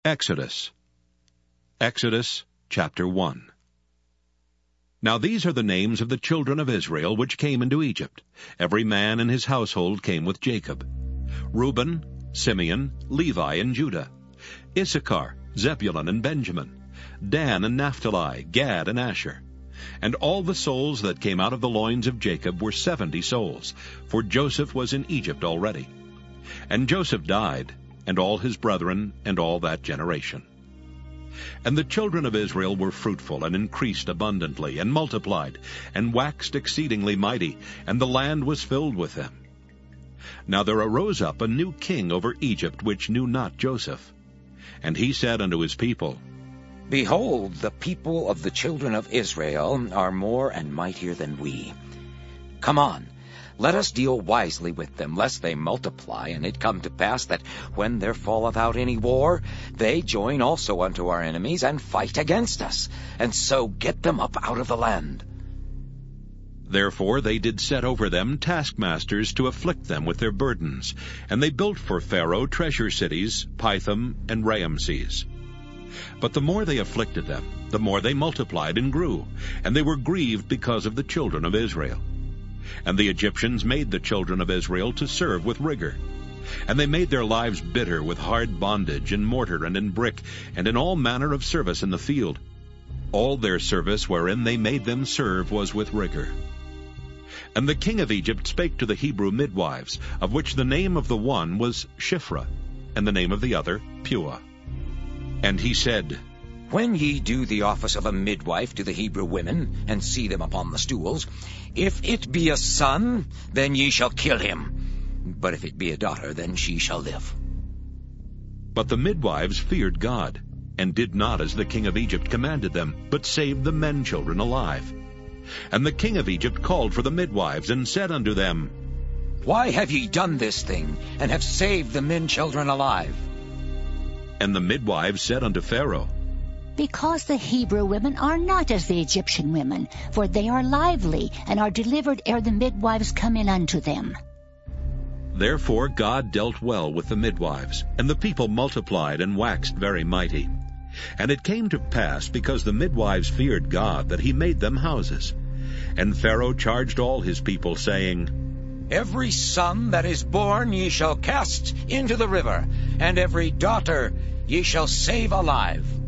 Exodus. Exodus chapter 1. Now these are the names of the children of Israel which came into Egypt. Every man in his household came with Jacob: Reuben, Simeon, Levi, and Judah; Issachar, Zebulun, and Benjamin; Dan and Naphtali, Gad and Asher. And all the souls that came out of the loins of Jacob were 70 souls, for Joseph was in Egypt already. And Joseph died, and all his brethren, and all that generation. And the children of Israel were fruitful, and increased abundantly, and multiplied, and waxed exceedingly mighty, and the land was filled with them. Now there arose up a new king over Egypt, which knew not Joseph. And he said unto his people, Behold, the people of the children of Israel are more and mightier than we. Come on, let us deal wisely with them, lest they multiply, and it come to pass that when there falleth out any war, they join also unto our enemies, and fight against us, and so get them up out of the land. Therefore they did set over them taskmasters to afflict them with their burdens, and they built for Pharaoh treasure cities, Pithom and Raamses. But the more they afflicted them, the more they multiplied and grew, and they were grieved because of the children of Israel. And the Egyptians made the children of Israel to serve with rigor. And they made their lives bitter with hard bondage, in mortar and in brick, and in all manner of service in the field. All their service wherein they made them serve was with rigor. And the king of Egypt spake to the Hebrew midwives, of which the name of the one was Shiphrah, and the name of the other Puah. And he said, When ye do the office of a midwife to the Hebrew women, and see them upon the stools, if it be a son, then ye shall kill him. But if it be a daughter, then she shall live. But the midwives feared God, and did not as the king of Egypt commanded them, but saved the men children alive. And the king of Egypt called for the midwives, and said unto them, Why have ye done this thing, and have saved the men children alive? And the midwives said unto Pharaoh, Because the Hebrew women are not as the Egyptian women, for they are lively, and are delivered ere the midwives come in unto them. Therefore God dealt well with the midwives, and the people multiplied and waxed very mighty. And it came to pass, because the midwives feared God, that he made them houses. And Pharaoh charged all his people, saying, Every son that is born ye shall cast into the river, and every daughter ye shall save alive.